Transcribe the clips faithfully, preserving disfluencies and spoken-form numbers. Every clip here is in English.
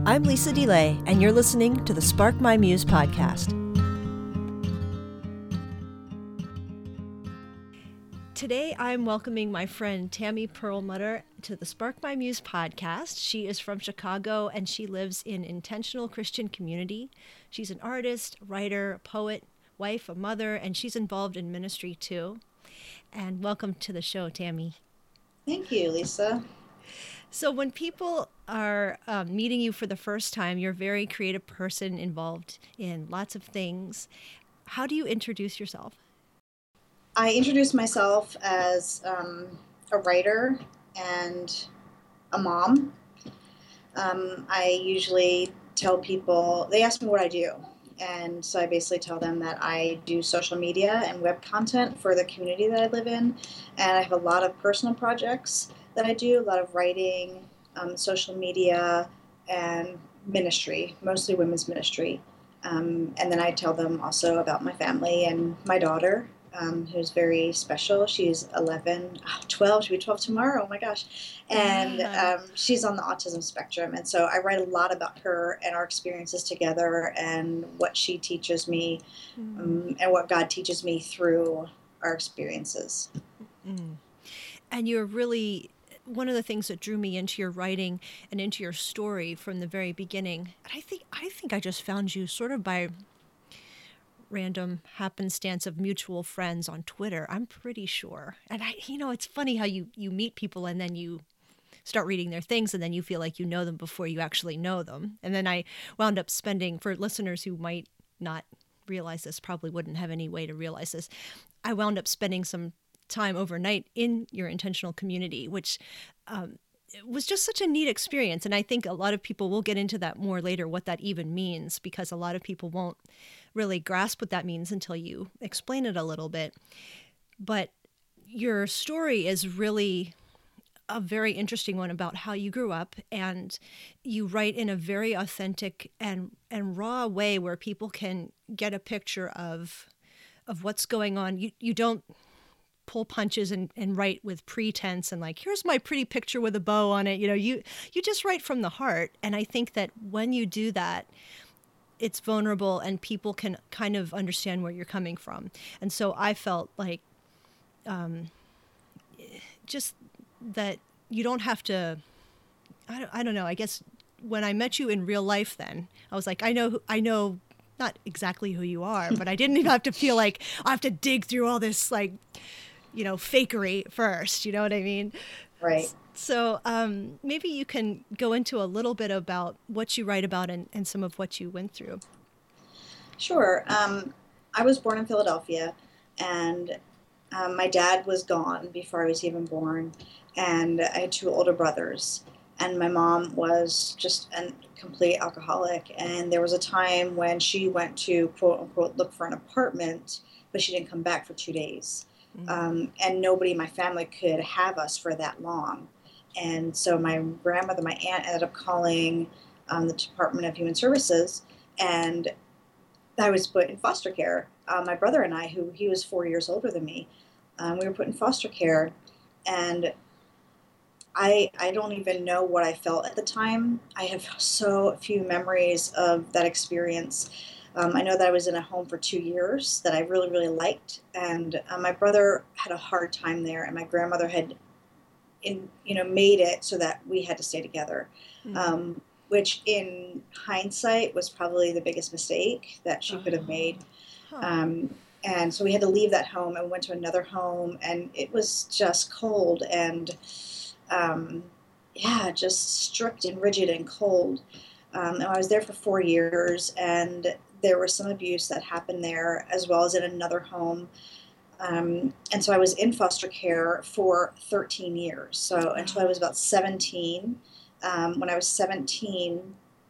I'm Lisa DeLay, and you're listening to the Spark My Muse podcast. Today, I'm welcoming my friend Tammy Perlmutter to the Spark My Muse podcast. She is from Chicago, and she lives in Intentional Christian Community. She's an artist, writer, poet, wife, a mother, and she's involved in ministry too. And welcome to the show, Tammy. Thank you, Lisa. So when people are um, meeting you for the first time, you're a very creative person involved in lots of things. How do you introduce yourself? I introduce myself as um, a writer and a mom. Um, I usually tell people, they ask me what I do. And so I basically tell them that I do social media and web content for the community that I live in. And I have a lot of personal projects that I do, a lot of writing, um, social media, and ministry, mostly women's ministry. Um, and then I tell them also about my family and my daughter, um, who's very special. She's eleven, oh, twelve, she'll be twelve tomorrow, oh my gosh. And um, she's on the autism spectrum. And so I write a lot about her and our experiences together and what she teaches me mm. um, and what God teaches me through our experiences. Mm. And you're really... one of the things that drew me into your writing and into your story from the very beginning, and I think I think I just found you sort of by random happenstance of mutual friends on Twitter. I'm pretty sure. And I, you know, it's funny how you, you meet people and then you start reading their things and then you feel like you know them before you actually know them. And then I wound up spending, for listeners who might not realize this, probably wouldn't have any way to realize this, I wound up spending some time overnight in your intentional community, which um, was just such a neat experience. And I think a lot of people will get into that more later, what that even means, because a lot of people won't really grasp what that means until you explain it a little bit. But your story is really a very interesting one about how you grew up, and you write in a very authentic and, and raw way where people can get a picture of of what's going on. You you don't pull punches and, and write with pretense and like, here's my pretty picture with a bow on it. You know, you, you just write from the heart. And I think that when you do that, it's vulnerable and people can kind of understand where you're coming from. And so I felt like um, just that you don't have to, I don't, I don't know, I guess when I met you in real life then, I was like, I know, I know not exactly who you are, but I didn't even have to feel like I have to dig through all this like, you know, fakery first, you know what I mean? Right. So um, maybe you can go into a little bit about what you write about and, and some of what you went through. Sure. Um, I was born in Philadelphia, and um, my dad was gone before I was even born, and I had two older brothers, and my mom was just a complete alcoholic, and there was a time when she went to, quote unquote, look for an apartment, but she didn't come back for two days. Um, and nobody in my family could have us for that long. And so my grandmother, my aunt, ended up calling um, the Department of Human Services, and I was put in foster care. Uh, my brother and I, who he was four years older than me, um, we were put in foster care, and I I don't even know what I felt at the time. I have so few memories of that experience. Um, I know that I was in a home for two years that I really, really liked, and uh, my brother had a hard time there, and my grandmother had, in you know, made it so that we had to stay together, mm-hmm. um, which in hindsight was probably the biggest mistake that she uh-huh. could have made. Huh. Um, and so we had to leave that home and went to another home, and it was just cold and, um, yeah, just strict and rigid and cold. Um, and I was there for four years, and there was some abuse that happened there, as well as in another home. Um, and so I was in foster care for thirteen years. So until I was about seventeen. Um, when I was seventeen,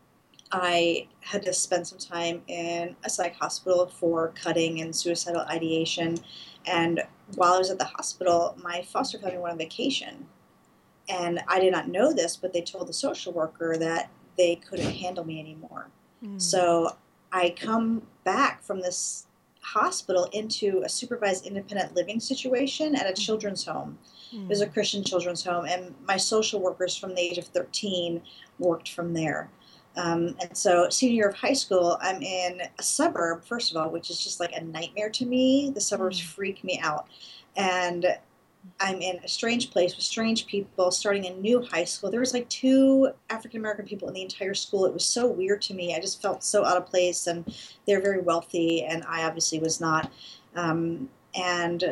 I had to spend some time in a psych hospital for cutting and suicidal ideation. And while I was at the hospital, my foster family went on vacation. And I did not know this, but they told the social worker that they couldn't handle me anymore. Mm. So I come back from this hospital into a supervised independent living situation at a children's home. Mm. It was a Christian children's home, and my social workers from the age of thirteen worked from there. Um, and so senior year of high school, I'm in a suburb, first of all, which is just like a nightmare to me. The suburbs Mm. freak me out. And I'm in a strange place with strange people, starting a new high school. There was like two African American people in the entire school. It was so weird to me. I just felt so out of place, and they're very wealthy, and I obviously was not. Um, and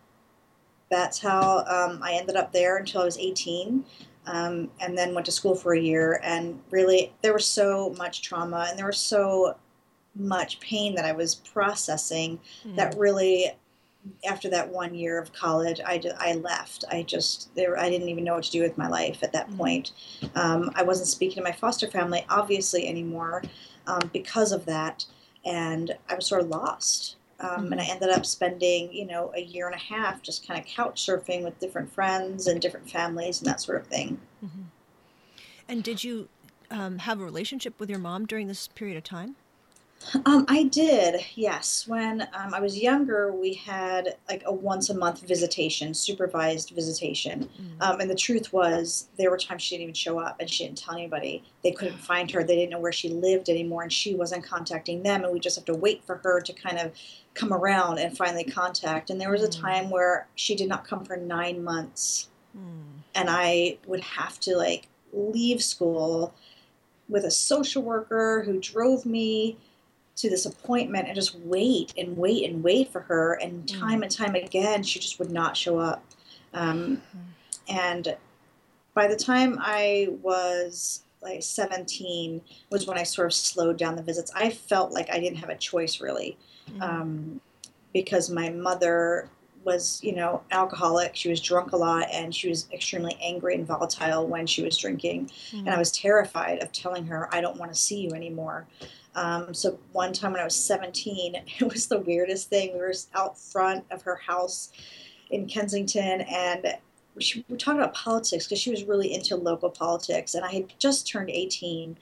that's how um, I ended up there until I was eighteen, um, and then went to school for a year. And really, there was so much trauma, and there was so much pain that I was processing that Mm. really, after that one year of college, I, ju- I left. I just there I didn't even know what to do with my life at that Mm. point. Um, I wasn't speaking to my foster family obviously anymore, um, because of that, and I was sort of lost. Um, and I Mhm. ended up spending, you know, a year and a half just kind of couch surfing with different friends and different families and that sort of thing. Mhm. And did you um, have a relationship with your mom during this period of time? Um, I did, yes. When um, I was younger, we had like a once a month visitation, supervised visitation. Mm. Um, and the truth was, there were times she didn't even show up and she didn't tell anybody. They couldn't find her. They didn't know where she lived anymore, and she wasn't contacting them. And we just have to wait for her to kind of come around and finally contact. And there was a Mm. time where she did not come for nine months. Mm. And I would have to like leave school with a social worker who drove me to this appointment and just wait and wait and wait for her. And time Mm. and time again, she just would not show up. Um, Mm. and by the time I was like seventeen was when I sort of slowed down the visits. I felt like I didn't have a choice really, Mhm. um, because my mother was, you know, alcoholic. She was drunk a lot, and she was extremely angry and volatile when she was drinking. And I Mm. was terrified of telling her, I don't want to see you anymore. Um, so one time when I was seventeen, it was the weirdest thing. We were out front of her house in Kensington, and she, we were talking about politics because she was really into local politics. And I had just turned eighteen,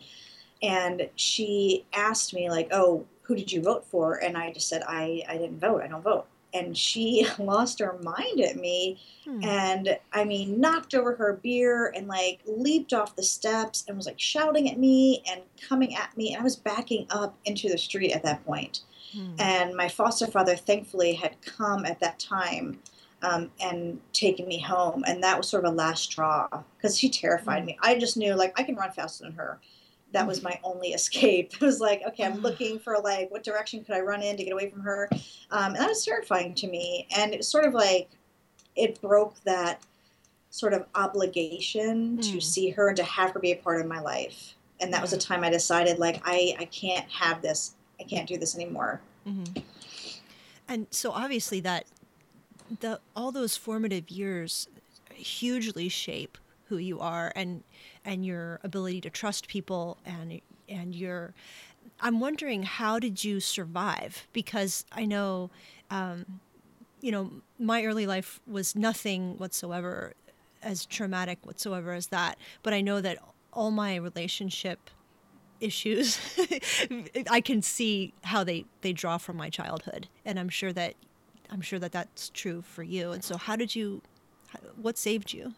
and she asked me like, "Oh, who did you vote for?" And I just said, "I I didn't vote. I don't vote." And she lost her mind at me, Mm. and I mean, knocked over her beer and like leaped off the steps and was like shouting at me and coming at me. And I was backing up into the street at that point. Mm. And my foster father, thankfully, had come at that time, um, and taken me home. And that was sort of a last straw because she terrified Mm. me. I just knew like I can run faster than her. That Mm. was my only escape. It was like, okay, I'm Ah. looking for like what direction could I run in to get away from her, um, and that was terrifying to me. And it was sort of like it broke that sort of obligation to Mm. see her and to have her be a part of my life. And that was Yeah. the time I decided like I I can't have this. I can't do this anymore. Mhm. And so obviously that the all those formative years hugely shape who you are, and and your ability to trust people, and and your I'm wondering, how did you survive? Because I know, um, you know, my early life was nothing whatsoever as traumatic whatsoever as that, but I know that all my relationship issues I can see how they they draw from my childhood, and I'm sure that I'm sure that that's true for you. And so how did you what saved you?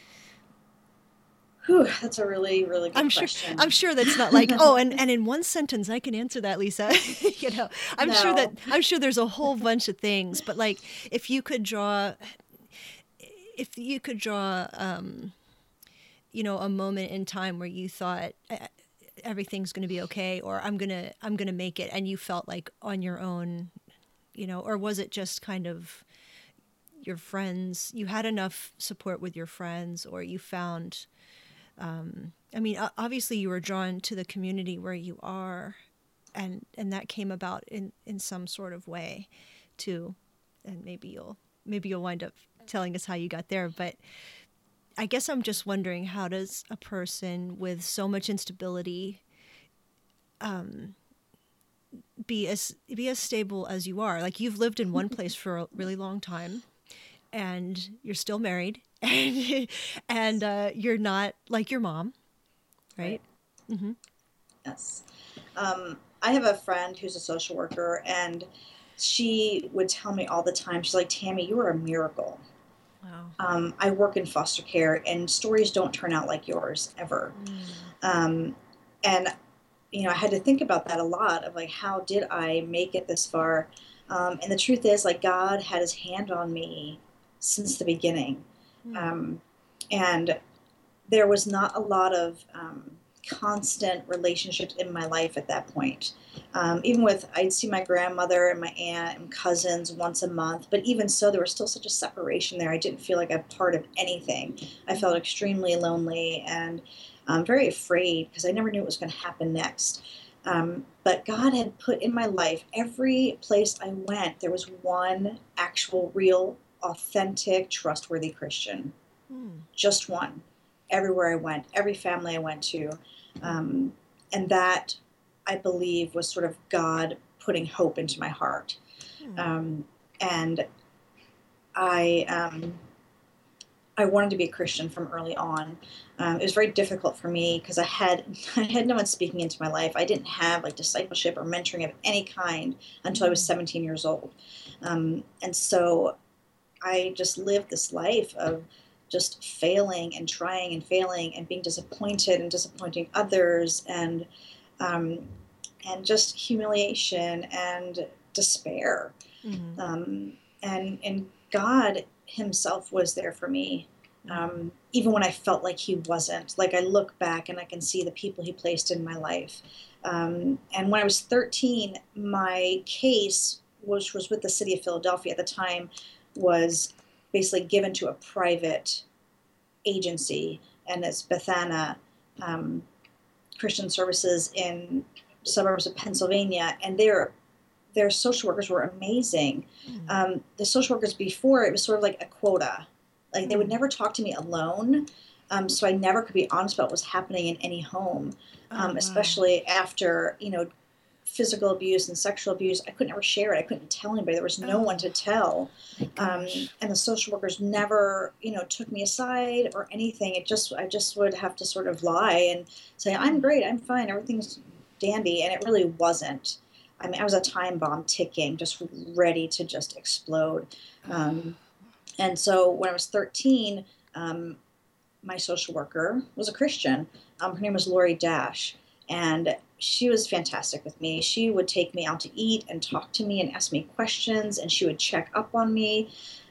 Whew, that's a really, really I'm good sure I'm question. sure that's not like, oh, and, and in one sentence I can answer that, Lisa. you know, I'm sure that No. I'm sure there's a whole bunch of things, but like if you could draw if you could draw um, you know, a moment in time where you thought "E- everything's going to be okay, or I'm going to I'm going to make it," and you felt like on your own, you know, or was it just kind of your friends, you had enough support with your friends, or you found I mean, o- obviously you were drawn to the community where you are, and and that came about in in some sort of way too. And maybe you'll maybe you'll wind up telling us how you got there, but I guess I'm just wondering, how does a person with so much instability be as be as stable as you are? Like, you've lived in one place for a really long time, and you're still married, and and uh, you're not like your mom, right? Right. Yes. Um, I have a friend who's a social worker, and she would tell me all the time, she's like, Tammy, you are a miracle. Wow. Um, I work in foster care, and stories don't turn out like yours ever. Mm. Um, and you know, I had to think about that a lot of like, how did I make it this far? Um, and the truth is, like, God had his hand on me since the beginning. Mm. Um, and there was not a lot of um, constant relationships in my life at that point. Um, even with, I'd see my grandmother and my aunt and cousins once a month, but even so, there was still such a separation there. I didn't feel like a part of anything. I felt extremely lonely and um, very afraid because I never knew what was going to happen next. Um, but God had put in my life, every place I went, there was one actual, real, authentic, trustworthy Christian. Mm. Just one. Everywhere I went, every family I went to. Um, and that, I believe, was sort of God putting hope into my heart. Mm. Um, and I, um, I wanted to be a Christian from early on. Um, it was very difficult for me because I had I had no one speaking into my life. I didn't have like discipleship or mentoring of any kind until I was seventeen years old, um, and so I just lived this life of just failing and trying and failing and being disappointed and disappointing others and um, and just humiliation and despair. Mm. Um, and and God Himself was there for me, Mm. um, even when I felt like He wasn't. Like I look back and I can see the people He placed in my life. Um, and when I was thirteen, my case, which was with the city of Philadelphia at the time, was basically given to a private agency, and it's Bethana um, Christian Services in suburbs of Pennsylvania, and their their social workers were amazing. Mm. Um, the social workers before, it was sort of like a quota, like they would Mm. never talk to me alone. Um, so I never could be honest about what was happening in any home, Oh, um, wow. especially after, you know, physical abuse and sexual abuse. I couldn't ever share it. I couldn't tell anybody. There was no one Oh, to tell. my Um, gosh. and the social workers never, you know, took me aside or anything. It just, I just would have to sort of lie and say, I'm Mm. great, I'm fine, everything's dandy. And it really wasn't. I mean, I was a time bomb ticking, just ready to just explode. Um, and so when I was thirteen, um, my social worker was a Christian. Um, her name was Lori Dash, and she was fantastic with me. She would take me out to eat and talk to me and ask me questions, and she would check up on me.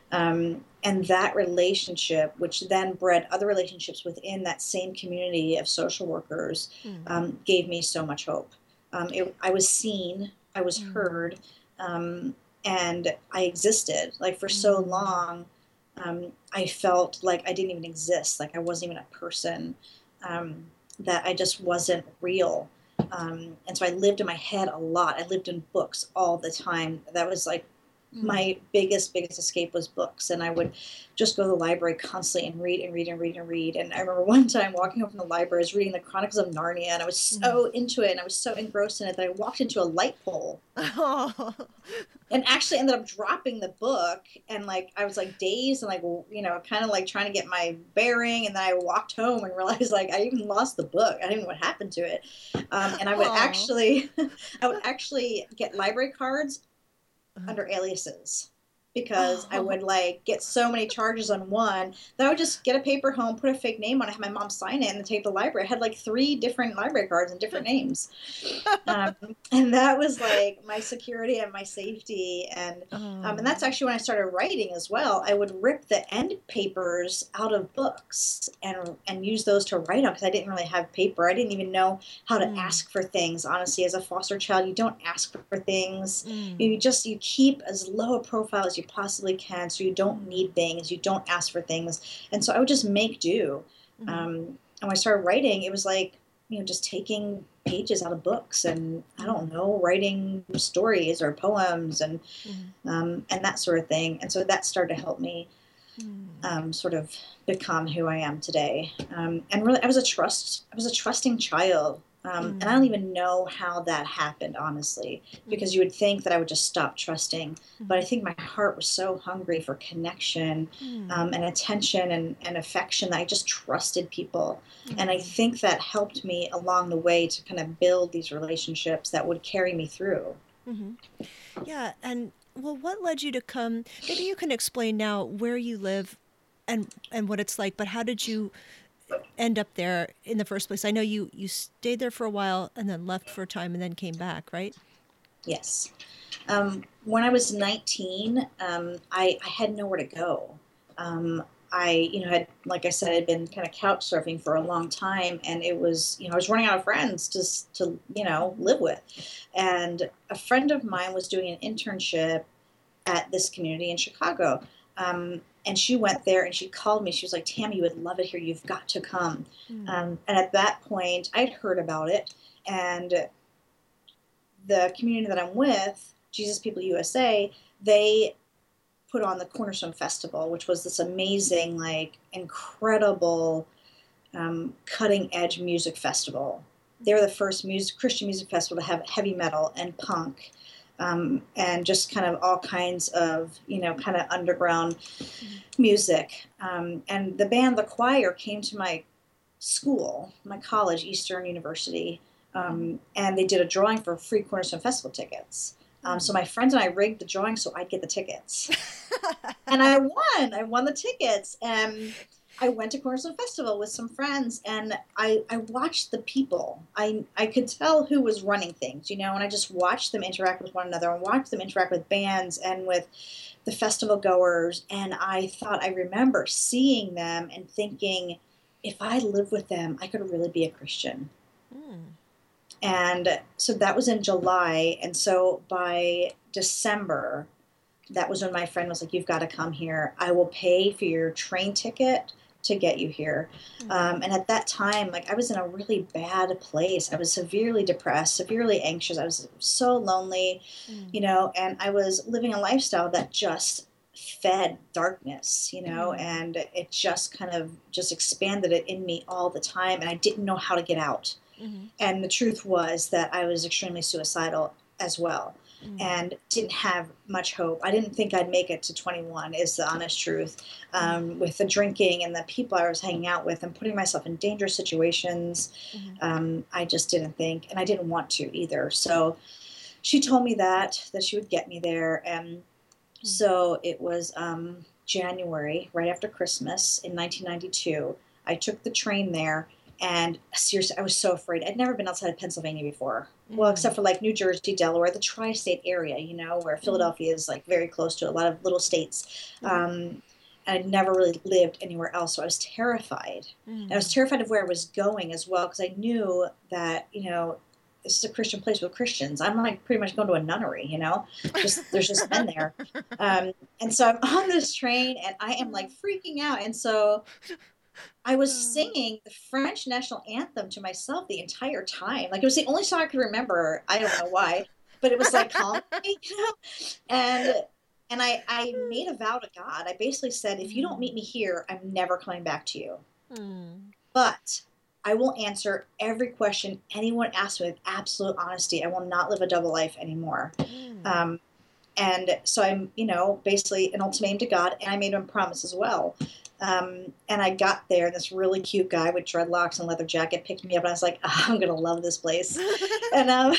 Um, and that relationship, which then bred other relationships within that same community of social workers, Mm. um, gave me so much hope. Um, it, I was seen, I was Mm. heard, um, and I existed. Like for so Mm. long, um, I felt like I didn't even exist, like I wasn't even a person, um, that I just wasn't real. Um, and so I lived in my head a lot. I lived in books all the time. That was like Mm. my biggest biggest escape was books, and I would just go to the library constantly and read and read and read and read. And I remember one time walking home from the library, I was reading the Chronicles of Narnia, and I was Mm. so into it and I was so engrossed in it that I walked into a light pole Oh. and actually ended up dropping the book. And like I was like dazed and like, you know, kind of like trying to get my bearing, and then I walked home and realized like I even lost the book. I didn't know what happened to it. Um, and I would Oh. actually I would actually get library cards under aliases, because I Oh. would like get so many charges on one that I would just get a paper home, put a fake name on it, have my mom sign it, and then take the library. I had like three different library cards and different names. Um, and that was like my security and my safety. And um, and that's Oh. actually when I started writing as well. I would rip the end papers out of books and and use those to write on, because I didn't really have paper. I didn't even know how to Mm. ask for things. Honestly, as a foster child, you don't ask for things. Mm. You just you keep as low a profile as you possibly can, so you don't Mm. need things. You don't ask for things. And so I would just make do. Mm. Um, and when I started writing, it was like, you know, just taking pages out of books and I don't Mm. know, writing stories or poems and Mm. um, and that sort of thing. And so that started to help me Mm. um, sort of become who I am today. Um, and really, I was a trust, I was a trusting child. Um, and I don't Mm. even know how that happened, honestly, because Mm. you would think that I would just stop trusting. But I Mm. think my heart was so hungry for connection Mm. um, and attention and, and affection that I just trusted people. And I Mm. think that helped me along the way to kind of build these relationships that would carry me through. Mm. Yeah, and well, what led you to come? Maybe you can explain now where you live and and what it's like, but how did you end up there in the first place? I know you, you stayed there for a while and then left for a time and then came back, right? Yes. Um, when I was nineteen, um, I, I had nowhere to go. Um, I, you know, had, like I said, I'd been kind of couch surfing for a long time, and it was, you know, I was running out of friends to, to, you know, live with. And a friend of mine was doing an internship at this community in Chicago. Um, and she went there and she called me. She was like, Tammy, you would love it here. You've got to come. Mm. Um, and at that point, I'd heard about it. And the community that I'm with, Jesus People U S A, they put on the Cornerstone Festival, which was this amazing, like, incredible, um, cutting edge music festival. They were the first music, Christian music festival to have heavy metal and punk, um, and just kind of all kinds of, you know, kind of underground music. Um, and the band, the choir, came to my school, my college, Eastern University, um, and they did a drawing for free Cornerstone Festival tickets. Um, so my friends and I rigged the drawing so I'd get the tickets. And I won. I won the tickets. And I went to Cornerstone Festival with some friends, and I, I watched the people. I, I could tell who was running things, you know, and I just watched them interact with one another and watched them interact with bands and with the festival goers. And I thought, I remember seeing them and thinking, if I lived with them, I could really be a Christian. Mm. And so that was in July. And so by December, that was when my friend was like, you've got to come here. I will pay for your train ticket to get you here. Mm-hmm. Um, and at that time, like, I was in a really bad place. I was severely depressed, severely anxious. I was so lonely, mm-hmm. you know, and I was living a lifestyle that just fed darkness, you know, mm-hmm. and it just kind of just expanded it in me all the time. And I didn't know how to get out. Mm-hmm. And the truth was that I was extremely suicidal as well, mm-hmm. and didn't have much hope. I didn't think I'd make it to twenty-one, is the honest truth. Um, mm-hmm. With the drinking and the people I was hanging out with and putting myself in dangerous situations, mm-hmm. um, I just didn't think, and I didn't want to either. So she told me that, that she would get me there. And mm-hmm. so it was um, January, right after Christmas in nineteen ninety-two. I took the train there. And seriously, I was so afraid. I'd never been outside of Pennsylvania before. Mm. Well, except for like New Jersey, Delaware, the tri-state area, you know, where Philadelphia is like very close to a lot of little states. Mm. Um, and I'd never really lived anywhere else. So I was terrified. Mm. And I was terrified of where I was going as well, because I knew that, you know, this is a Christian place with Christians. I'm like pretty much going to a nunnery, you know, just there's just men there. Um, and so I'm on this train and I am like freaking out. And so I was singing the French national anthem to myself the entire time. Like, it was the only song I could remember. I don't know why, but it was like, calm, you know? And, and I, I made a vow to God. I basically said, if you don't meet me here, I'm never coming back to you. Mm. But I will answer every question anyone asks me with absolute honesty. I will not live a double life anymore. Mm. Um, and so I'm, you know, basically an ultimatum to God, and I made him a promise as well. Um, and I got there, and this really cute guy with dreadlocks and leather jacket picked me up, and I was like, oh, I'm going to love this place. and um,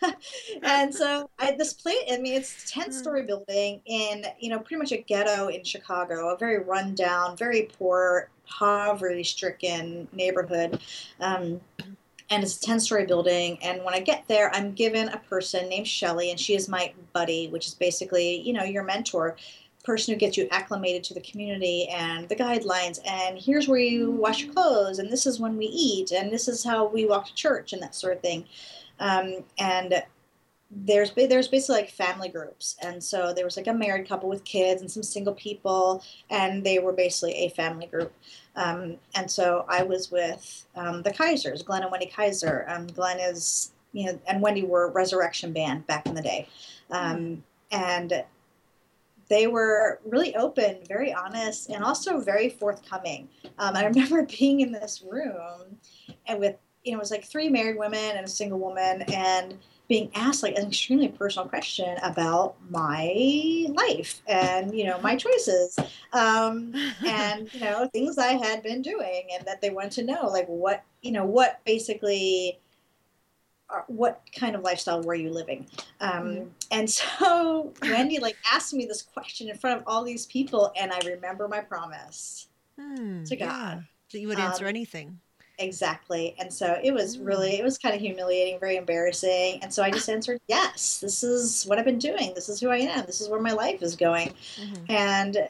and so I, this place, I mean, it's a ten-story building in, you know, pretty much a ghetto in Chicago, a very rundown, very poor, poverty-stricken neighborhood. Um, and it's a ten-story building, and when I get there, I'm given a person named Shelly, and she is my buddy, which is basically, you know, your mentor, person who gets you acclimated to the community and the guidelines, and here's where you wash your clothes, and this is when we eat, and this is how we walk to church, and that sort of thing. Um, and there's there's basically like family groups, and so there was like a married couple with kids and some single people, and they were basically a family group. Um, and so I was with um, the Kaisers, Glenn and Wendy Kaiser. Um, Glenn is, you know, and Wendy were Resurrection Band back in the day, um, and they were really open, very honest, and also very forthcoming. Um, I remember being in this room and with, you know, it was like three married women and a single woman, and being asked like an extremely personal question about my life and, you know, my choices, um, and, you know, things I had been doing, and that they wanted to know, like, what, you know, what basically, what kind of lifestyle were you living? Um, mm-hmm. And so Wendy like asked me this question in front of all these people, and I remember my promise mm, to God. that you would answer Um, anything. exactly. And so it was Mm. really, it was kind of humiliating, very embarrassing. And so I just answered, yes, this is what I've been doing. This is who I am. This is where my life is going. Hmm. And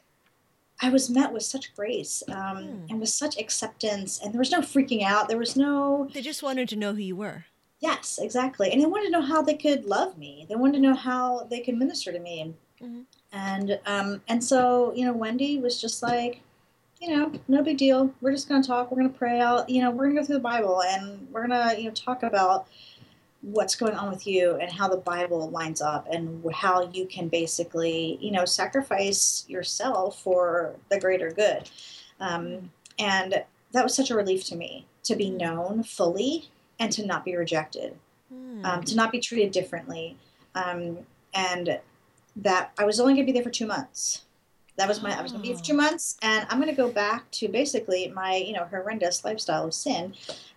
I was met with such grace, um, Hmm. and with such acceptance. And there was no freaking out. There was no, They just wanted to know who you were. yes, exactly. And they wanted to know how they could love me. They wanted to know Hmm. how they could minister to me. Hmm. And, um, and so, you know, Wendy was just like, you know, no big deal. We're just going to talk. We're going to pray out. You know, we're going to go through the Bible and we're going to, you know, talk about what's going on with you and how the Bible lines up and how you can basically, you know, sacrifice yourself for the greater good. Um, Mm. and that was such a relief to me to be Mm. known fully and to not be rejected, um, Mm. to not be treated differently. Um, and that I was only going to be there for two months. That was my, I was going to be for two Oh. months and I'm going to go back to basically my, you know, horrendous lifestyle of sin.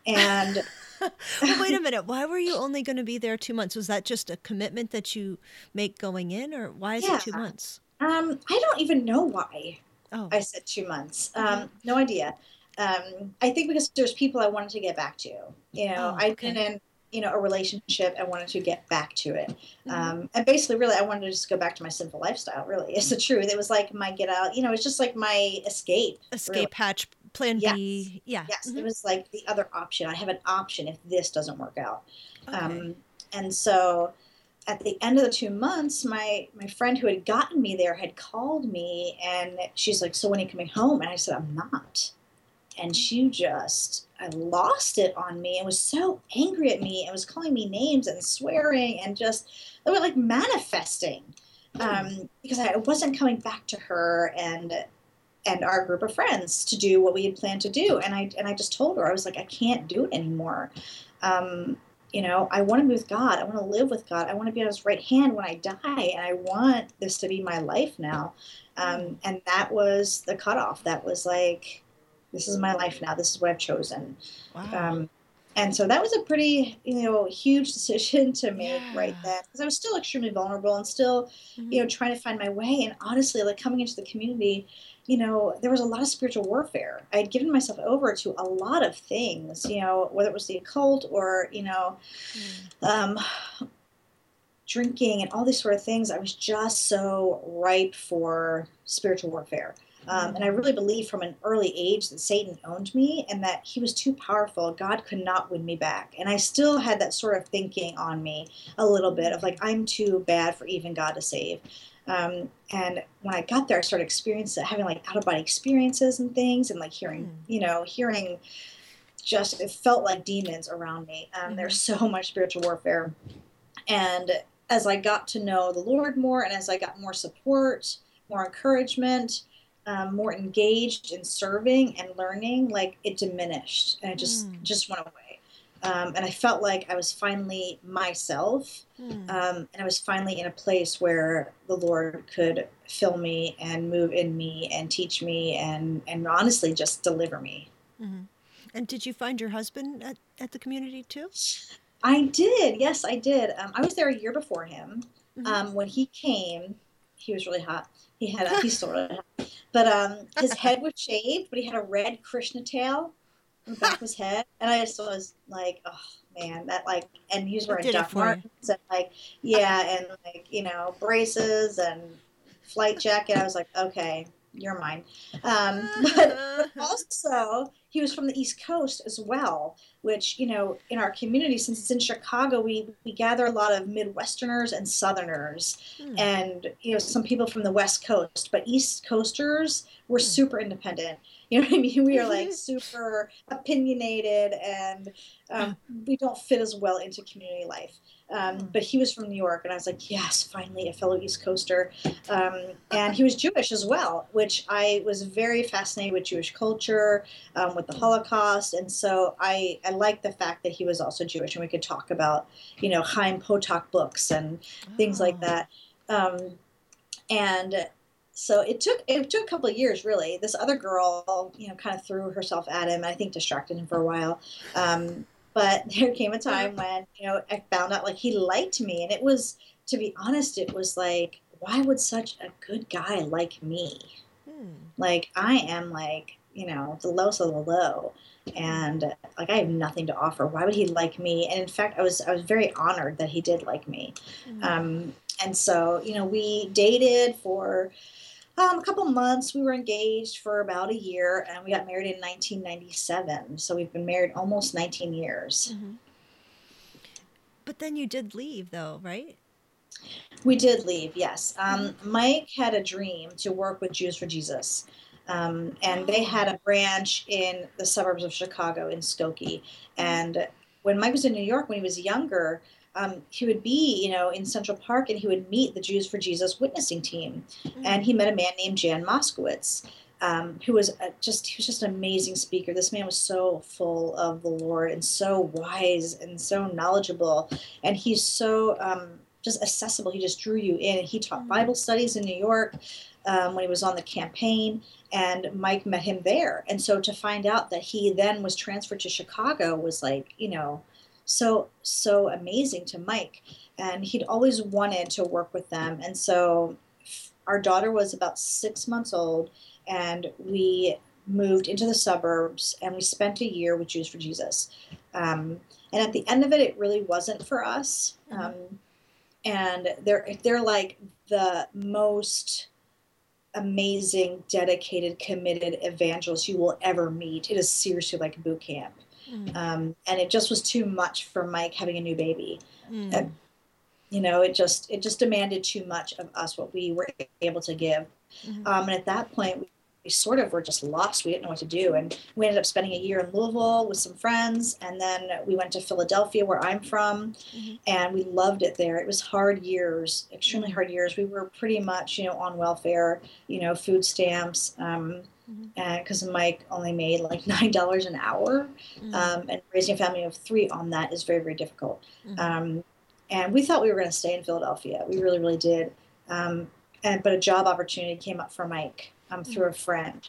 And Well, wait a minute. Why were you only going to be there two months? Was that just a commitment that you make going in, or why is it yeah, two months? um, I don't even know why Oh. I said two months. Okay. Um, no idea. Um, I think because there's people I wanted to get back to. You know, Oh, I'd been okay. in, you know, a relationship. I wanted to get back to it. Hmm. Um, and basically, really, I wanted to just go back to my sinful lifestyle, really. It's the truth. It was like my get out, you know, it's just like my escape, really. Escape hatch, plan Yes. B. Yeah. Yes. It Hmm. was like the other option. I have an option if this doesn't work out. Okay. Um, and so at the end of the two months, my my friend who had gotten me there had called me, and she's like, "So when are you coming home?" And I said, "I'm not." And she just, I lost it on me and was so angry at me and was calling me names and swearing and just, they were like manifesting, Hmm. um, because I wasn't coming back to her and and our group of friends to do what we had planned to do. And I and I just told her, I was like, I can't do it anymore. Um, you know, I want to be with God. I want to live with God. I want to be on His right hand when I die, and I want this to be my life now. Hmm. Um, and that was the cutoff. That was like, this is my life now. This is what I've chosen. Wow. Um, and so that was a pretty, you know, huge decision to make right Yeah. then, because I was still extremely vulnerable and still, Hmm. you know, trying to find my way. And honestly, like coming into the community, you know, there was a lot of spiritual warfare. I had given myself over to a lot of things, you know, whether it was the occult or, you know, Hmm. um, drinking and all these sort of things. I was just so ripe for spiritual warfare. Um, and I Hmm. really believed from an early age that Satan owned me and that he was too powerful. God could not win me back. And I still had that sort of thinking on me a little bit of Hmm. like, I'm too bad for even God to save. Um, and when I got there, I started experiencing having like out of body experiences and things and like hearing, Hmm. you know, hearing just, it felt like demons around me. Um, there's Hmm. so much spiritual warfare. And as I got to know the Lord more and as I got more support, more encouragement, um, more engaged in serving and learning, like it diminished and it just Hmm. just went away. Um, and I felt like I was finally myself, Hmm. um, and I was finally in a place where the Lord could fill me and move in me and teach me and and honestly just deliver me. Hmm. And did you find your husband at, at the community too? I did. Yes, I did. Um, I was there a year before him. Hmm. Um, when he came, he was really hot. He had a, he's still really hot. But um, his head was shaved, but he had a red Krishna tail on the back of his head. And I just was like, oh man, that like, and he was It wearing did it Doc for you. Martens and like, yeah, and like, you know, braces and flight jacket. I was like, okay, you're mine. Um, but but also he was from the East Coast as well, which you know in our community, since it's in Chicago, we we gather a lot of Midwesterners and Southerners, Hmm. and you know some people from the West Coast. But East Coasters were Hmm. super independent. You know what I mean? We are like Hmm. super opinionated, and um, we don't fit as well into community life. Um, but he was from New York, and I was like, yes, finally a fellow East Coaster. Um, and he was Jewish as well, which I was very fascinated with Jewish culture, um, with the Hmm. Holocaust, and so I I liked the fact that he was also Jewish, and we could talk about you know Chaim Potok books and things like Oh. that. Um, and so it took it took a couple of years really. This other girl, you know, kind of threw herself at him. I think distracted him for a while. Um, but there came a time when you know I found out like he liked me, and it was, to be honest, it was like, why would such a good guy like me? Hmm. Like I am like you know, the lowest of the low. And like, I have nothing to offer. Why would he like me? And in fact, I was, I was very honored that he did like me. Mm. Um, and so, you know, we dated for um, a couple months. We were engaged for about a year, and we got married in nineteen ninety-seven. So we've been married almost nineteen years. Mm-hmm. But then you did leave, though, right? We did leave, yes. Mm-hmm. Um, Mike had a dream to work with Jews for Jesus. Um, and they Oh. had a branch in the suburbs of Chicago in Skokie. Mm-hmm. And when Mike was in New York, when he was younger, um, he would be, you know, in Central Park, and he would meet the Jews for Jesus witnessing team. And he met a man named Jan Moskowitz, um, who was a, just he was just an amazing speaker. This man was so full of the Lord and so wise and so knowledgeable, and he's so um, just accessible. He just drew you in. He taught Mm-hmm. Bible studies in New York um, when he was on the campaign, and Mike met him there. And so to find out that he then was transferred to Chicago was like, you know, so so amazing to Mike. And he'd always wanted to work with them. And so our daughter was about six months old, and we moved into the suburbs, and we spent a year with Jews for Jesus. Um, and at the end of it, it really wasn't for us. Mm-hmm. Um, and they're they're like the most amazing, dedicated, committed evangelists you will ever meet. It is seriously like a boot camp. Mm-hmm. Um, and it just was too much for Mike having a new baby. Mm-hmm. Uh, you know, it just it just demanded too much of us, what we were able to give. Mm-hmm. Um, and at that point, we, we sort of were just lost. We didn't know what to do. And we ended up spending a year in Louisville with some friends. And then we went to Philadelphia, where I'm from. Mm-hmm. And we loved it there. It was hard years, extremely hard years. We were pretty much, you know, on welfare, you know, food stamps. Um, Mm-hmm. and because Mike only made like nine dollars an hour. Mm-hmm. Um, and raising a family of three on that is very, very difficult. Mm-hmm. Um, and we thought we were going to stay in Philadelphia. We really, really did. Um, and but a job opportunity came up for Mike um, through a friend,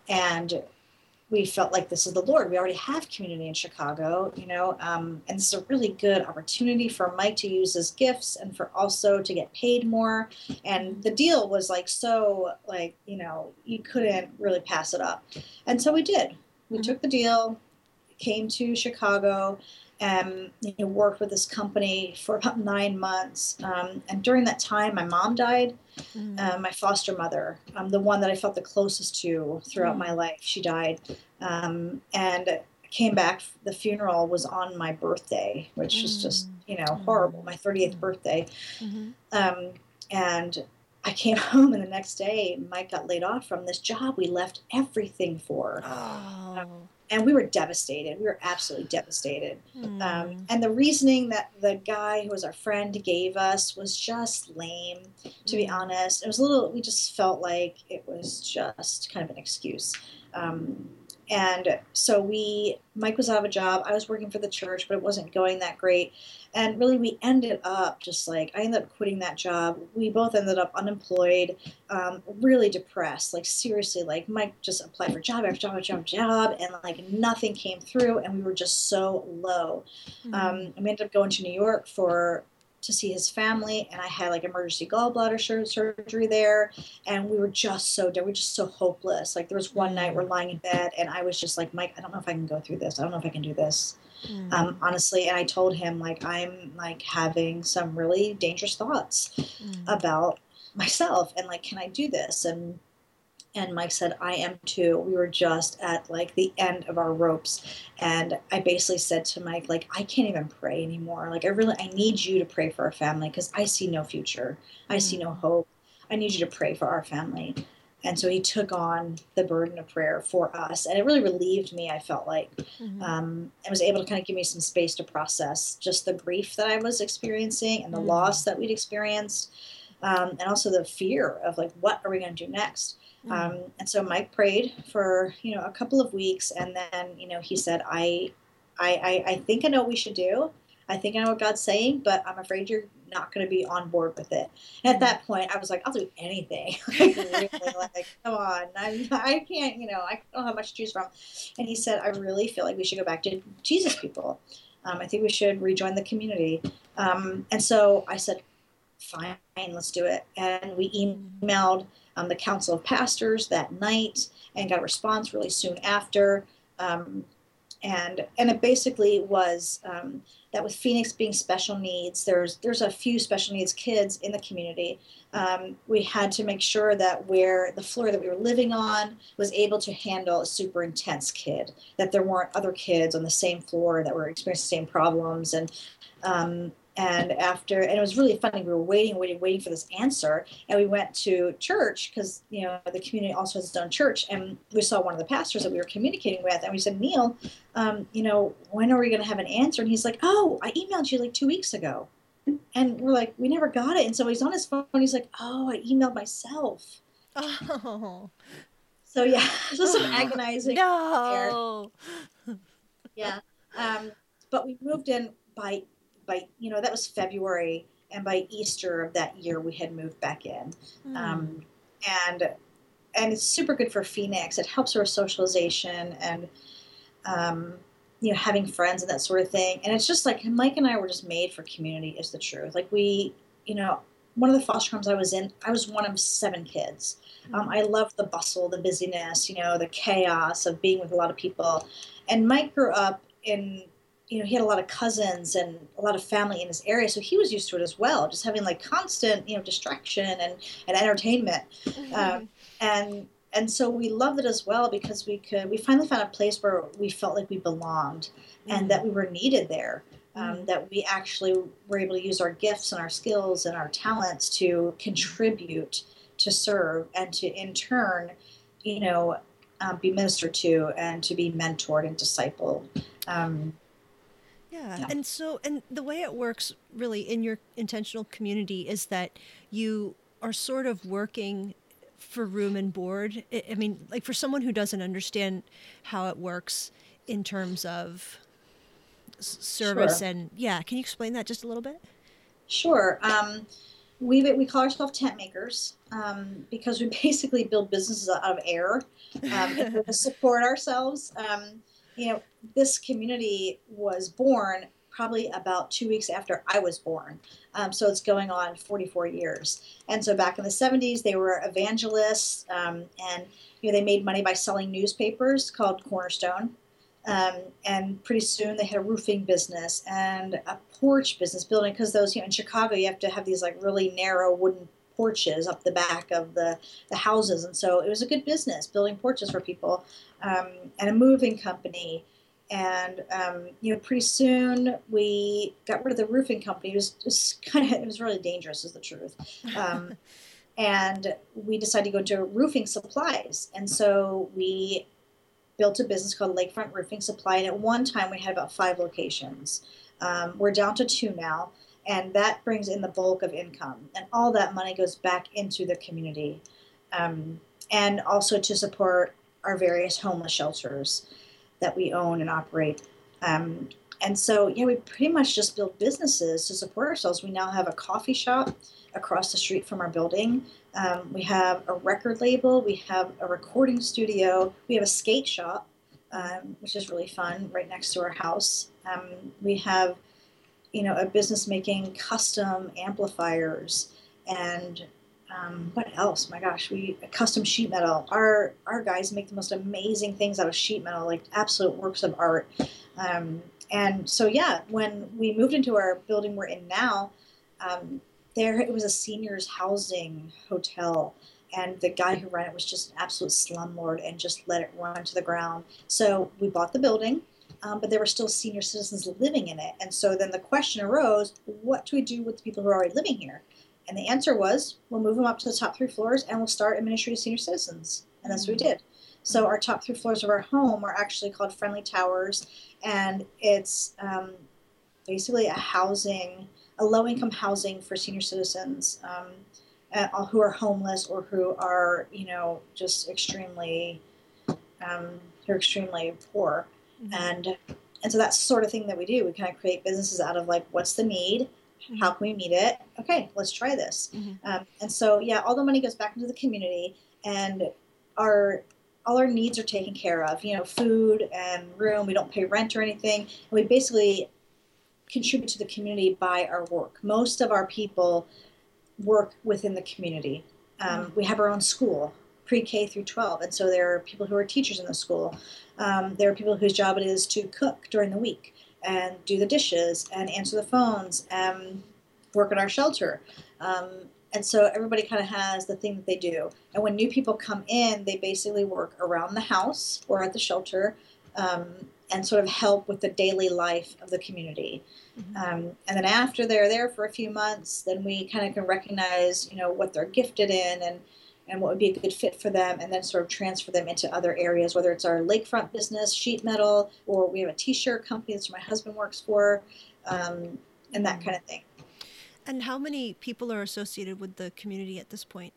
and we felt like this is the Lord. We already have community in Chicago, you know, um, and this is a really good opportunity for Mike to use his gifts and for also to get paid more. And the deal was like so, like, you know, you couldn't really pass it up. And so we did. We Mhm. took the deal, came to Chicago, and you know, worked with this company for about nine months. Um, and during that time, my mom died. Mm-hmm. Uh, my foster mother, um, the one that I felt the closest to throughout Mm. my life, she died. Um, and I came back. The funeral was on my birthday, which is just, you know, horrible, my thirtieth birthday. Mm-hmm. Um, and I came home, and the next day, Mike got laid off from this job we left everything for. Oh. And we were devastated. We were absolutely devastated. Mm. Um, and the reasoning that the guy who was our friend gave us was just lame, to be Mm. honest. It was a little, we just felt like it was just kind of an excuse. Um, and so we, Mike was out of a job. I was working for the church, but it wasn't going that great. And really, we ended up just like, I ended up quitting that job. We both ended up unemployed, um, really depressed, like seriously, like Mike just applied for job after job after job, after job, and like nothing came through. And we were just so low. Mm. Um, and we ended up going to New York for to see his family, and I had like emergency gallbladder sur- surgery there, and we were just so we were just so hopeless. Like there was one night we're lying in bed, and I was just like, Mike, I don't know if I can go through this. I don't know if I can do this, Mm. um, honestly. And I told him like I'm like having some really dangerous thoughts Mm. about myself, and like, can I do this? And and Mike said, I am too. We were just at like the end of our ropes. And I basically said to Mike, like, I can't even pray anymore. Like, I really, I need you to pray for our family because I see no future. I see no hope. I need you to pray for our family. And so he took on the burden of prayer for us. And it really relieved me, I felt like. Mhm. Um, and was able to kind of give me some space to process just the grief that I was experiencing and the Mm. loss that we'd experienced. Um, and also the fear of like, what are we going to do next? Mm. Um, and so Mike prayed for, you know, a couple of weeks. And then, you know, he said, I, I, I, I think I know what we should do. I think I know what God's saying, but I'm afraid you're not going to be on board with it. And at that point I was like, I'll do anything. Like, really, like, come on, I, I can't, you know, I don't have much to choose from. And he said, I really feel like we should go back to Jesus people. Um, I think we should rejoin the community. Um, and so I said, fine, let's do it. And we emailed um, the council of pastors that night and got a response really soon after. Um, and and it basically was um, that with Phoenix being special needs, there's there's a few special needs kids in the community. Um, we had to make sure that where the floor that we were living on was able to handle a super intense kid, that there weren't other kids on the same floor that were experiencing the same problems. And um, and after, and it was really funny. We were waiting, waiting, waiting for this answer, and we went to church because you know the community also has its own church, and we saw one of the pastors that we were communicating with, and we said, Neil, um, you know, when are we going to have an answer? And he's like, oh, I emailed you like two weeks ago, and we're like, we never got it. And so he's on his phone, and he's like, oh, I emailed myself. Oh. So yeah, so some agonizing there. No. Yeah, um, but we moved in by by you know that was February, and by Easter of that year we had moved back in, Mm. um, and and it's super good for Phoenix. It helps her socialization and um, you know having friends and that sort of thing. And it's just like Mike and I were just made for community. Is the truth. Like we, you know, one of the foster homes I was in, I was one of seven kids. Um, I loved the bustle, the busyness, you know, the chaos of being with a lot of people. And Mike grew up in, you know, he had a lot of cousins and a lot of family in his area, so he was used to it as well, just having like constant, you know, distraction and, and entertainment. Um, and and so we loved it as well because we could, we finally found a place where we felt like we belonged and Mm. that we were needed there. Um, Mm. that we actually were able to use our gifts and our skills and our talents to contribute, to serve, and to in turn, you know, um, be ministered to and to be mentored and discipled. Um, Yeah. yeah. And so, and the way it works really in your intentional community is that you are sort of working for room and board. I I mean, like for someone who doesn't understand how it works in terms of s- service Sure. and yeah, can you explain that just a little bit? Sure. Um, we we call ourselves tent makers um, because we basically build businesses out of air um, in order to support ourselves. Um, you know, this community was born probably about two weeks after I was born, um, so it's going on forty-four years. And so back in the seventies, they were evangelists, um, and you know they made money by selling newspapers called Cornerstone. Um, and pretty soon they had a roofing business and a porch business building because those, you know, in Chicago, you have to have these like really narrow wooden porches up the back of the, the houses. And so it was a good business building porches for people um, and a moving company. And, um, you know, pretty soon we got rid of the roofing company. It was just kind of, it was really dangerous is the truth. Um, and we decided to go into roofing supplies. And so we built a business called Lakefront Roofing Supply, and at one time we had about five locations. Um, we're down to two now, and that brings in the bulk of income, and all that money goes back into the community, um, and also to support our various homeless shelters that we own and operate. Um, and so, yeah, we pretty much just build businesses to support ourselves. We now have a coffee shop across the street from our building. Um, we have a record label. We have a recording studio. We have a skate shop, um, which is really fun, right next to our house. Um, we have, you know, a business making custom amplifiers and um, what else? My gosh, we custom sheet metal. Our our guys make the most amazing things out of sheet metal, like absolute works of art. Um, and so, yeah, when we moved into our building we're in now, um, there it was a seniors housing hotel, and the guy who ran it was just an absolute slumlord and just let it run to the ground. So we bought the building. Um, but there were still senior citizens living in it. And so then the question arose, what do we do with the people who are already living here? And the answer was, we'll move them up to the top three floors and we'll start a ministry of senior citizens. And that's what we did. So our top three floors of our home are actually called Friendly Towers. And it's um, basically a housing, a low-income housing for senior citizens um, uh, who are homeless or who are, you know, just extremely, um, who are extremely poor. Mm-hmm. And and so that's the sort of thing that we do. We kind of create businesses out of like, what's the need? Mm-hmm. How can we meet it? Okay, let's try this. Mm-hmm. Um, and so, yeah, all the money goes back into the community, and our all our needs are taken care of. You know, food and room. We don't pay rent or anything. And we basically contribute to the community by our work. Most of our people work within the community. Um, we have our own school, pre-K through twelve, and so there are people who are teachers in the school. Um, there are people whose job it is to cook during the week and do the dishes and answer the phones and work at our shelter. Um, and so everybody kind of has the thing that they do. And when new people come in, they basically work around the house or at the shelter, um, and sort of help with the daily life of the community. Mm-hmm. Um, and then after they're there for a few months, then we kind of can recognize, you know, what they're gifted in and, and what would be a good fit for them, and then sort of transfer them into other areas, whether it's our lakefront business, sheet metal, or we have a t-shirt company that's my husband works for, um, and that kind of thing. And how many people are associated with the community at this point?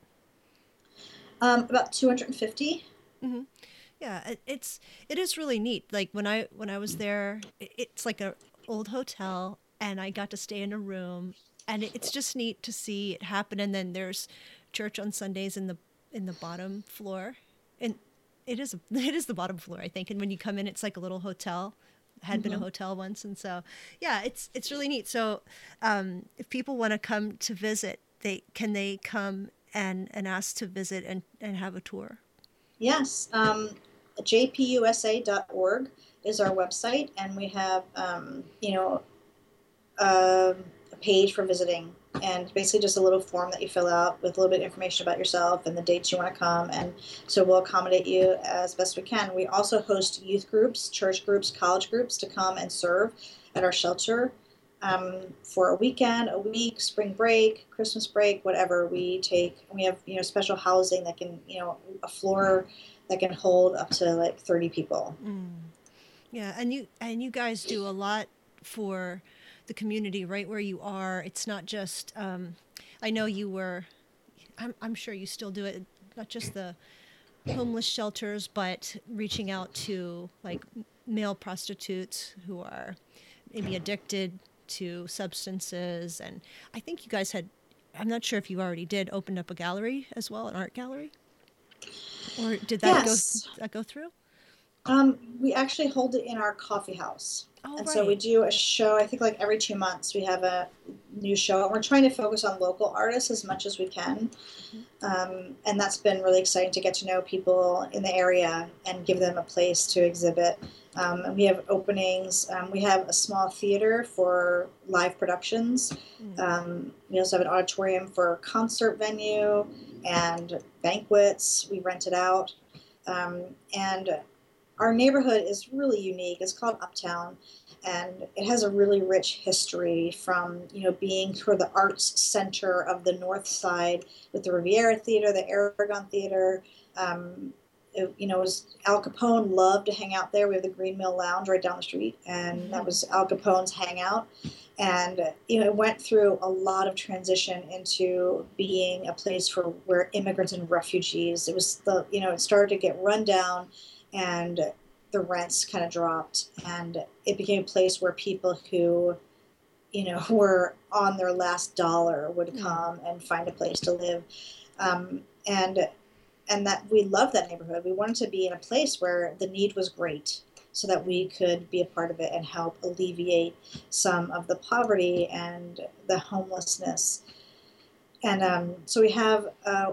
Um, about two hundred fifty. Mm-hmm. Yeah, it, it's it is really neat. Like when I when I was there, it, it's like a old hotel, and I got to stay in a room, and it, it's just neat to see it happen. And then there's church on Sundays in the in the bottom floor, and it is it is the bottom floor, I think. And when you come in, it's like a little hotel. Had mm-hmm. been a hotel once, and so yeah, it's it's really neat. So um, if people want to come to visit, they can they come and and ask to visit and and have a tour. Yes, um, j p u s a dot org is our website, and we have um, you know uh, a page for visiting, and basically just a little form that you fill out with a little bit of information about yourself and the dates you want to come, and so we'll accommodate you as best we can. We also host youth groups, church groups, college groups to come and serve at our shelter um, for a weekend, a week, spring break, Christmas break, whatever. We take, we have, you know, special housing that can, you know, a floor that can hold up to like thirty people. Mm. Yeah, and you and you guys do a lot for the community right where you are. It's not just, um, I know you were, I'm, I'm sure you still do it, not just the homeless shelters, but reaching out to like male prostitutes who are maybe addicted to substances. And I think you guys had, I'm not sure if you already did, opened up a gallery as well, an art gallery? Or did that, yes. go, that go through? Um, we actually hold it in our coffee house. Oh, and right. so we do a show, I think like every two months we have a new show. And we're trying to focus on local artists as much as we can. Mm-hmm. Um, and that's been really exciting to get to know people in the area and give them a place to exhibit. Um, and we have openings. Um, we have a small theater for live productions. Mm-hmm. Um, we also have an auditorium for concert venue and banquets. We rent it out. Um, and our neighborhood is really unique. It's called Uptown, and it has a really rich history from, you know, being sort of the arts center of the North Side with the Riviera Theater, the Aragon Theater. Um, it, you know, it was, Al Capone loved to hang out there. We have the Green Mill Lounge right down the street, and mm-hmm. that was Al Capone's hangout. And, you know, it went through a lot of transition into being a place for where immigrants and refugees, it was the, you know, it started to get run down, and the rents kind of dropped, and it became a place where people who, you know, were on their last dollar would come and find a place to live. Um, and and that we love that neighborhood. We wanted to be in a place where the need was great so that we could be a part of it and help alleviate some of the poverty and the homelessness. And um, so we have a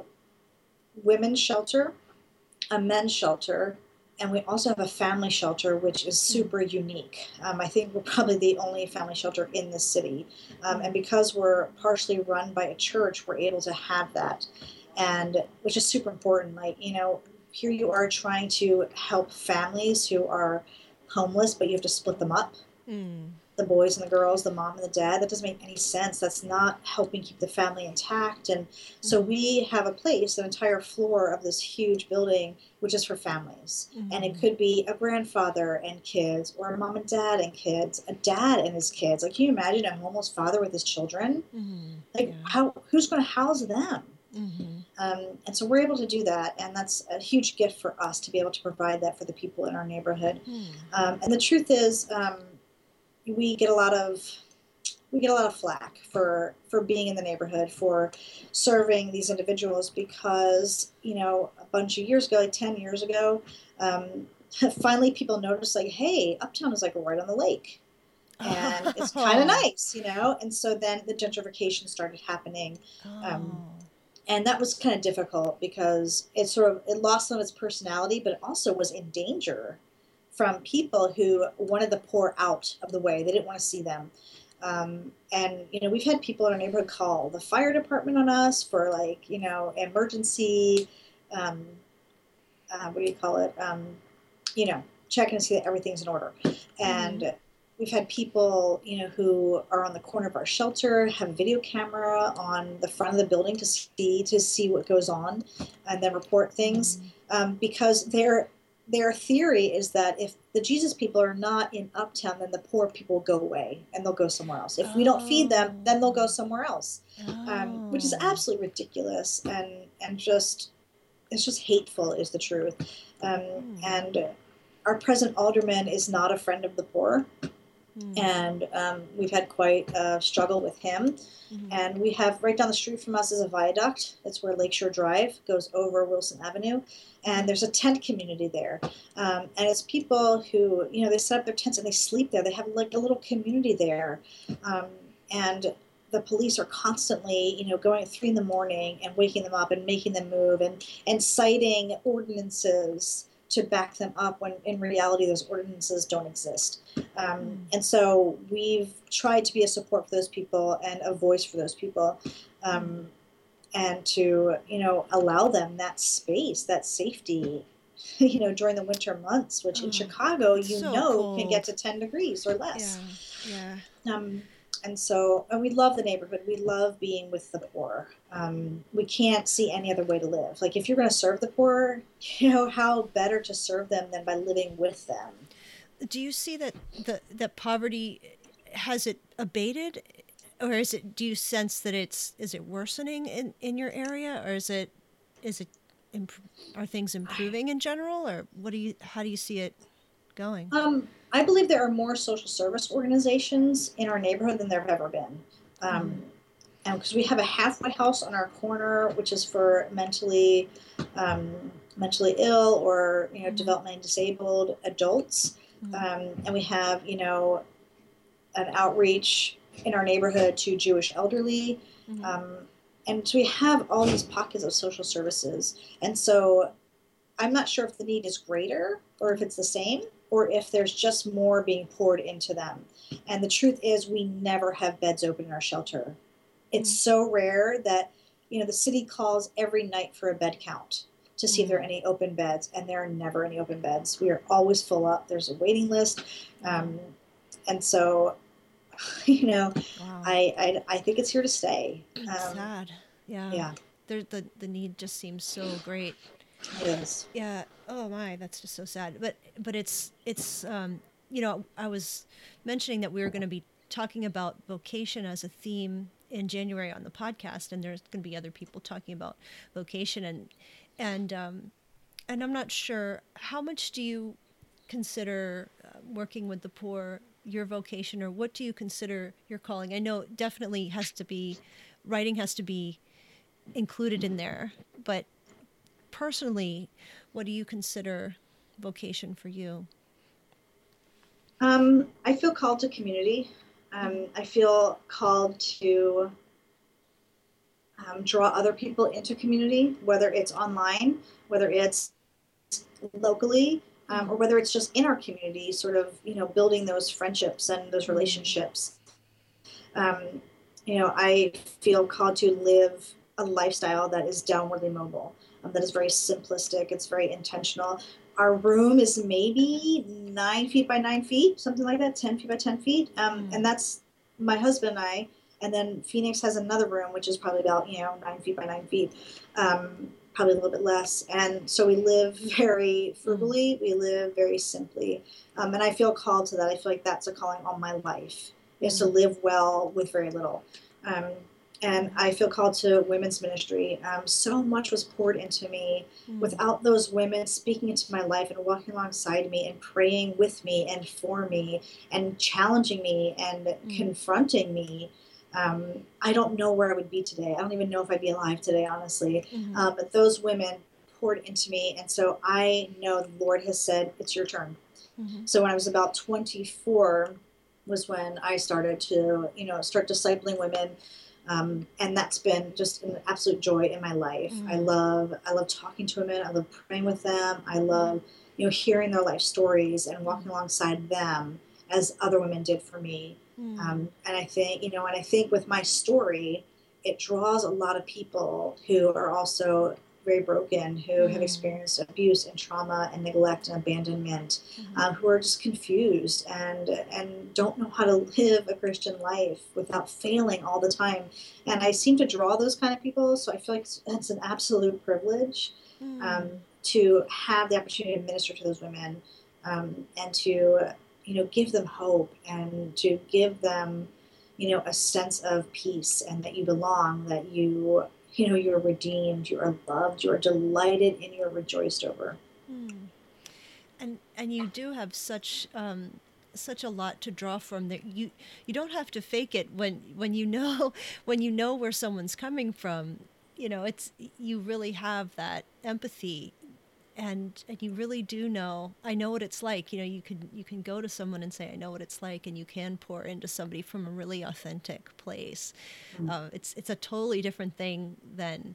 women's shelter, a men's shelter, and we also have a family shelter, which is super unique. Um, I think we're probably the only family shelter in the city. Um, and because we're partially run by a church, we're able to have that, and which is super important. Like, you know, here you are trying to help families who are homeless, but you have to split them up. Mm. The boys and the girls, the mom and the dad. That doesn't make any sense. That's not helping keep the family intact. And so we have a place, an entire floor of this huge building, which is for families. Mm-hmm. And it could be a grandfather and kids, or a mom and dad and kids, a dad and his kids. Like, can you imagine a homeless father with his children? Mm-hmm. Like, yeah. how? Who's going to house them? Mm-hmm. Um, and so we're able to do that, and that's a huge gift for us to be able to provide that for the people in our neighborhood. Mm. Um, and the truth is, um, we get a lot of we get a lot of flack for for being in the neighborhood, for serving these individuals, because, you know, a bunch of years ago, like ten years ago, um, finally people noticed, like, hey, Uptown is like right on the lake, and it's kind of nice, you know. And so then the gentrification started happening. Oh. Um, And that was kind of difficult because it sort of it lost some of its personality, but it also was in danger from people who wanted the poor out of the way. They didn't want to see them. Um, and you know, we've had people in our neighborhood call the fire department on us for like you know emergency. Um, uh, what do you call it? Um, you know, checking to see that everything's in order. And Mm-hmm. we've had people, you know, who are on the corner of our shelter have a video camera on the front of the building to see to see what goes on, and then report things Mm. um, because their their theory is that if the Jesus people are not in Uptown, then the poor people go away and they'll go somewhere else. If we don't feed them, then they'll go Oh. somewhere else, um, which is Oh. absolutely ridiculous and and just it's just hateful is the truth. Um, Hmm. and our present alderman is not a friend of the poor, Hmm. and um, we've had quite a struggle with him. Hmm. And we have right down the street from us is a viaduct. That's where Lakeshore Drive goes over Wilson Avenue, and Hmm. there's a tent community there. Um, and it's people who you know they set up their tents and they sleep there. They have like a little community there, um, and the police are constantly, you know, going at three in the morning and waking them up and making them move and and citing ordinances to back them up when in reality those ordinances don't exist. Um, Hmm. and so we've tried to be a support for those people and a voice for those people, Hmm. um, and to you know allow them that space, that safety, you know, during the winter months, which in Oh, Chicago it's you so know can get cold. to ten degrees or Yeah. less. Yeah. Um, and so, and we love the neighborhood. We love being with the poor. Um, we can't see any other way to live. Like if you're going to serve the poor, you know, how better to serve them than by living with them. Do you see that the that poverty has it abated, or is it? Do you sense that it's is it worsening in in your area, or is it is it imp- are things improving in general, or what do you how do you see it going? Um, I believe there are more social service organizations in our neighborhood than there have ever been. Mm-hmm. Um, and because we have a halfway house on our corner, which is for mentally um, mentally ill or you know Mm-hmm. developmentally disabled adults, um, and we have you know an outreach in our neighborhood to Jewish elderly. Mm-hmm. Um, and so we have all these pockets of social services. And so I'm not sure if the need is greater or if Mm-hmm. it's the same or if there's just more being poured into them. And the truth is, we never have beds open in our shelter. It's Mm-hmm. so rare that, you know, the city calls every night for a bed count to see if there are any open beds, and there are never any open beds. We are always full up. There's a waiting list. Wow. Um, and so you know, Wow. I, I I think it's here to stay. Um, Sad. Yeah. yeah, There the the need just seems so great. it is. Yeah. Oh my, that's just so sad. But but it's it's um you know, I was mentioning that we were going to be talking about vocation as a theme in January on the podcast, and there's going to be other people talking about vocation, and and um and I'm not sure how much do you consider uh, working with the poor your vocation, or what do you consider your calling? I know it definitely has to be writing has to be included in there, but personally, what do you consider vocation for you? Um, I feel called to community. Mm-hmm. Um, I feel called to um, draw other people into community, whether it's online, whether it's locally, um, Mm-hmm. or whether it's just in our community, sort of, you know, building those friendships and those Mm-hmm. relationships. Um, you know, I feel called to live a lifestyle that is downwardly mobile, um, that is very simplistic. It's very intentional. Our room is maybe nine feet by nine feet, something like that, ten feet by ten feet. Um, Mm-hmm. and that's my husband and I. And then Phoenix has another room, which is probably about, you know, nine feet by nine feet, um, probably a little bit less. And so we live very Mm-hmm. frugally, we live very simply. Um, and I feel called to that. I feel like that's a calling on my life is to Mm-hmm. live well with very little. Um, and Mm-hmm. I feel called to women's ministry. Um, so much was poured into me. Mm-hmm. Without those women speaking into my life and walking alongside me and praying with me and for me and challenging me and Mm-hmm. confronting me, um, I don't know where I would be today. I don't even know if I'd be alive today, honestly. Mm-hmm. Um, but those women poured into me. And so I know the Lord has said, it's your turn. Mm-hmm. So when I was about twenty-four was when I started to, you know, start discipling women. Um, and that's been just an absolute joy in my life. I Mm. love, I love talking to women. I love praying with them. I Mm. love, you know, hearing their life stories and walking Mm. alongside them as other women did for me. Mm. Um, and I think, you know, and I think with my story, it draws a lot of people who are also very broken, who have Mm. experienced abuse and trauma and neglect and abandonment, Mhm. uh, who are just confused and and don't know how to live a Christian life without failing all the time. And I seem to draw those kind of people, so I feel like it's, it's an absolute privilege um, Mm. to have the opportunity to minister to those women, um, and to, you know, give them hope and to give them, you know, a sense of peace and that you belong, that you, you know, you're redeemed, you are loved, you are delighted, and you are rejoiced over. Mm. And and you do have such um such a lot to draw from that you you don't have to fake it when when you know when you know where someone's coming from. You know, it's you really have that empathy, and and you really do know. I know what it's like. You know, you can you can go to someone and say, I know what it's like, and you can pour into somebody from a really authentic place. Mm. Uh, it's it's a totally different thing than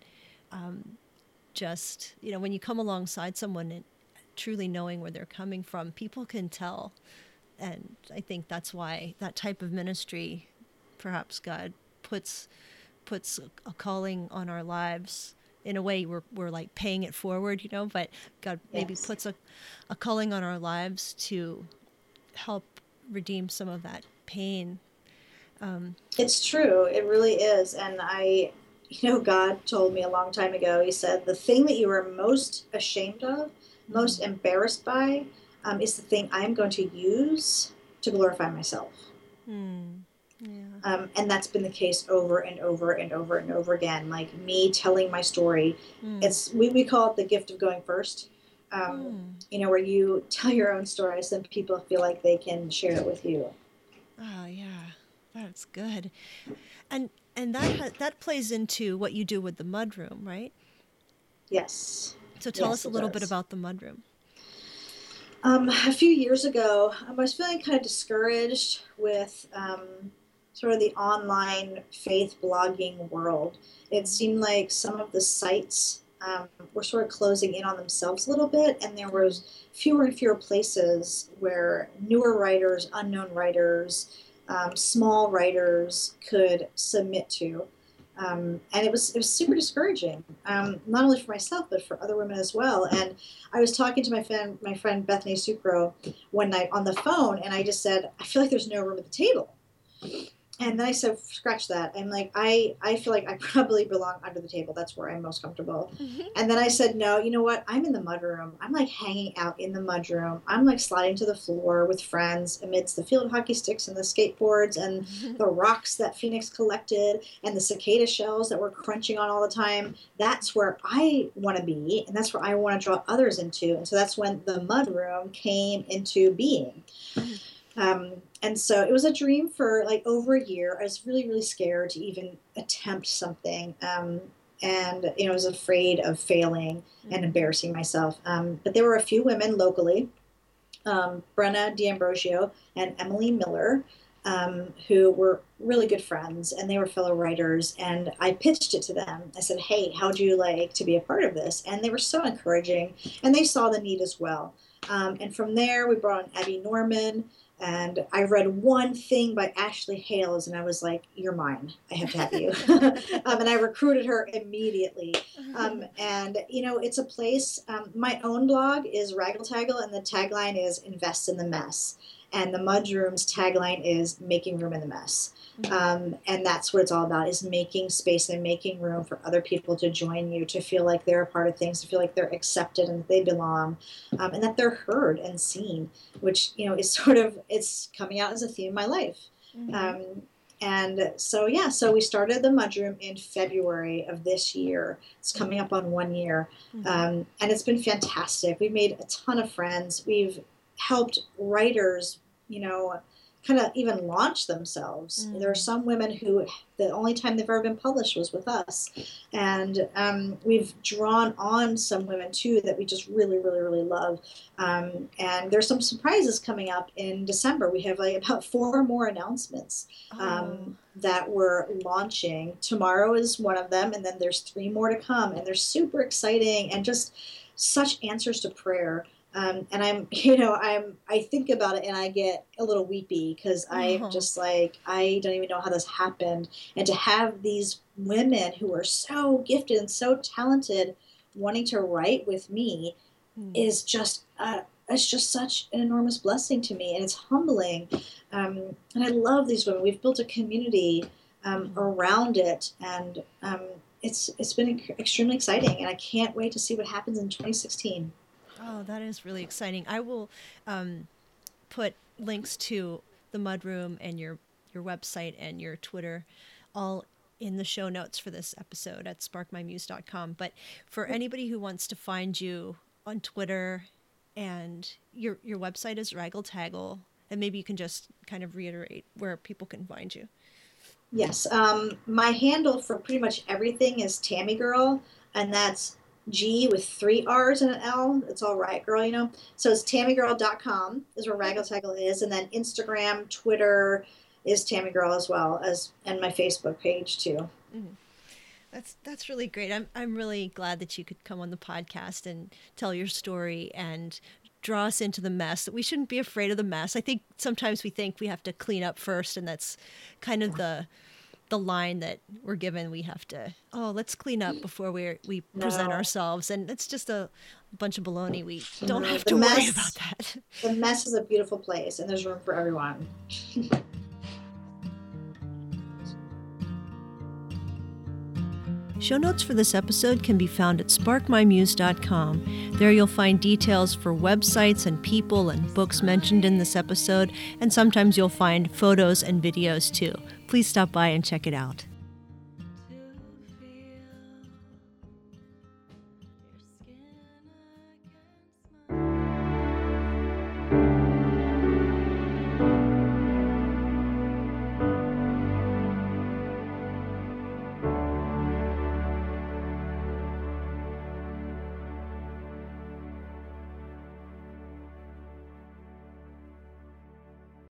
just, you know, when you come alongside someone and truly knowing where they're coming from, people can tell. And I think that's why that type of ministry, perhaps God puts puts a calling on our lives. In a way, we're we're like paying it forward, you know. But God maybe Yes. puts a a calling on our lives to help redeem some of that pain. Um, It's true. It really is. And I, you know, God told me a long time ago, He said, the thing that you are most ashamed of, most mm, embarrassed by, um, is the thing I'm going to use to glorify myself. mm, yeah. Um, and that's been the case over and over and over and over again. Like me telling my story, Mm, it's we, we call it the gift of going first. Um, mm. you know, where you tell your own story, so people feel like they can share it with you. Oh yeah, that's good. And and that ha- that plays into what you do with the mudroom, right? Yes, So tell us yes, a it little bit does. about the mudroom. Um, a few years ago, I was feeling kind of discouraged with um, sort of the online faith blogging world. It Mm, seemed like some of the sites um, were sort of closing in on themselves a little bit, and there mm, was fewer and fewer places where newer writers, unknown writers, um, small writers could submit to. Um, and it was it was super discouraging, um, not only for myself but for other women as well. And I was talking to my friend, my friend Bethany Sucro, one night on the phone, and I just said, I feel like there's no room at the table. And mm, then I said, scratch that. I'm like, I, I feel like I probably belong under the table. That's where I'm most comfortable. mhm, And then I said, no, you know what? I'm in the mudroom. I'm like hanging out in the mudroom. I'm like sliding to the floor with friends amidst the field hockey sticks and the skateboards and mhm, the rocks that Phoenix collected and the cicada shells that we're crunching on all the time. That's where I want to be. And that's where I want to draw others into. And so that's when the mudroom came into being. mhm, Um, and so it was a dream for like over a year. I was really, really scared to even attempt something. Um, and, you know, I was afraid of failing and mhm, embarrassing myself. Um, but there were a few women locally, um, Brenna D'Ambrosio and Emily Miller, um, who were really good friends, and they were fellow writers. And I pitched it to them. I said, hey, how'd you like to be a part of this? And they were so encouraging, and they saw the need as well. Um, and from there, we brought on Abby Norman, and I read one thing by Ashley Hales, and I was like, you're mine. I have to have you. um, and I recruited her immediately. Um, and, you know, it's a place, um, my own blog is Raggle Taggle, and the tagline is invest in the mess. And the Mudroom's tagline is making room in the mess. mhm, Um, and that's what it's all about, is making space and making room for other people to join you, to feel like they're a part of things, to feel like they're accepted and they belong, um, and that they're heard and seen, which, you know, is sort of, it's coming out as a theme of my life. mhm, Um, and so, yeah, so we started the Mudroom in February of this year. It's coming up on one year. mhm, Um, and it's been fantastic. We've made a ton of friends. We've helped writers, you know, kind of even launch themselves. Mm. There are some women who the only time they've ever been published was with us. And um, we've drawn on some women too that we just really, really, really love. Um, and there's some surprises coming up in December. We have like about four more announcements um, oh. that we're launching. Tomorrow is one of them, and then there's three more to come. And they're super exciting and just such answers to prayer. Um, and I'm, you know, I'm, I think about it and I get a little weepy because I'm oh. just like, I don't even know how this happened. And to have these women who are so gifted and so talented wanting to write with me mm. is just, uh, it's just such an enormous blessing to me. And it's humbling. Um, and I love these women. We've built a community um, mm. around it. And um, it's it's been extremely exciting. And I can't wait to see what happens in twenty sixteen. Oh, that is really exciting. I will um, put links to the Mudroom and your, your website and your Twitter all in the show notes for this episode at spark my muse dot com. But for anybody who wants to find you on Twitter, and your your website is Raggle Taggle, and maybe you can just kind of reiterate where people can find you. Yes. Um, my handle for pretty much everything is Tammy Girl, and that's G with three R's and an L. It's all right, girl, you know. So it's tammy girl dot com is where Raggle Taggle is. And then Instagram, Twitter is Tammy Girl as well, as and my Facebook page too. Mm-hmm. That's that's really great. I'm I'm really glad that you could come on the podcast and tell your story and draw us into the mess. We shouldn't be afraid of the mess. I think sometimes we think we have to clean up first, and that's kind of the the line that we're given. We have to, oh, let's clean up before we we present no. ourselves. And it's just a bunch of baloney. We don't no, have to mess, worry about that. The mess is a beautiful place, and there's room for everyone. Show notes for this episode can be found at spark my muse dot com. There you'll find details for websites and people and books mentioned in this episode, and sometimes you'll find photos and videos too. Please stop by and check it out.